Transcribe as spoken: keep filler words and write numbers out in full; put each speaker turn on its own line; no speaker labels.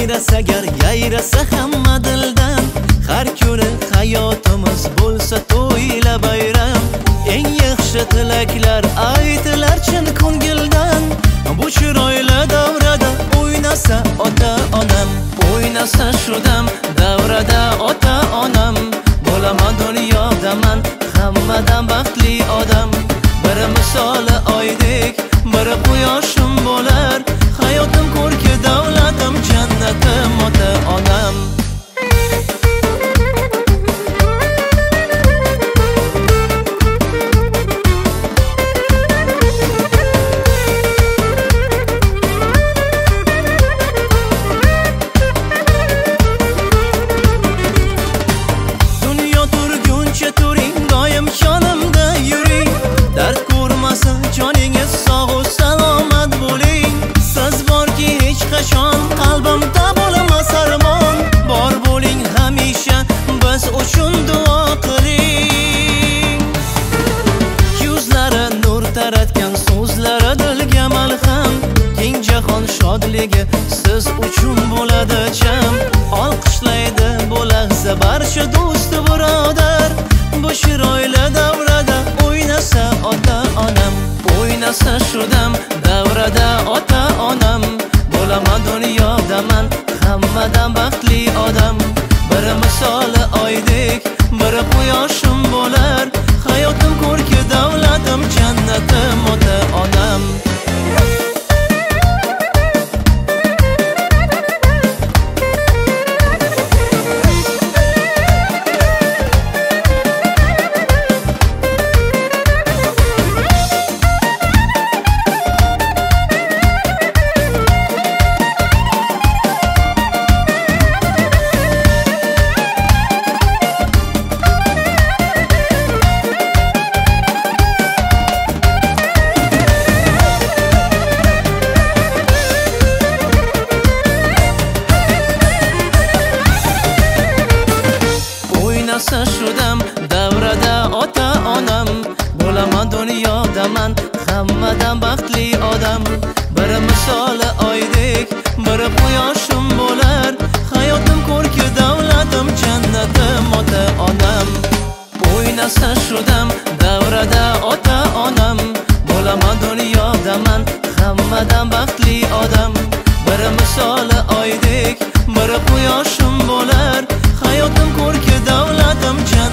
yayrasa gar yayrasa hamma dildan, har kuni hayotimiz bo'lsa to'yla bayram. Eng yaxshi tilaklar aytilar chin ko'ngildan, bu chiroyli davrada o'ynasa ota-onam, o'ynasa shu dam davrada ota-onam. Bo'laman dunyoda man hammadan baxtli odam. Biri misoli oydek, biri quyoshim bo'lar. Hayotim ko'rki davlatim, jannatim ota-onam. Dunyo turguncha turing, doim yonimda yuring. Dard ko'rmasin joningiz, sog' va salomat bo'ling. Siz borki hech qachon qalbimda bo'lamas armon. Bor bo'ling hamisha, biz uchun duo qiling. Yuzlari nur taratgan so'zlari dilga malham. Keng jahon shodligi siz uchun bo'ladi jam. Olqishlaydi bu lahza barcha do'st birodar. Bu chiroyli davrada o'ynasa ota-onam, o'ynasa shu dam davrada ota-onam. Bo'laman dunyoda man hammadan baxtli odam. Biri misoli oydek, biri quyoshim bo'lar. Hayotim ko'rki davlatim, jannatim ota-onam. O'ynasa shu dam davrada ota-onam. Bo'laman dunyoda man hammadan baxtli odam. Biri misoli oydek, biri quyoshim bo'lar. Hayotim ko'rki davlatim, jannatim ota-onam. O'ynasa shu dam davrada ota-onam. Bo'laman dunyoda man hammadan baxtli odam. Biri misoli oydek, biri quyoshim bo'lar. Hayotim ko'rki davlatim, jannatim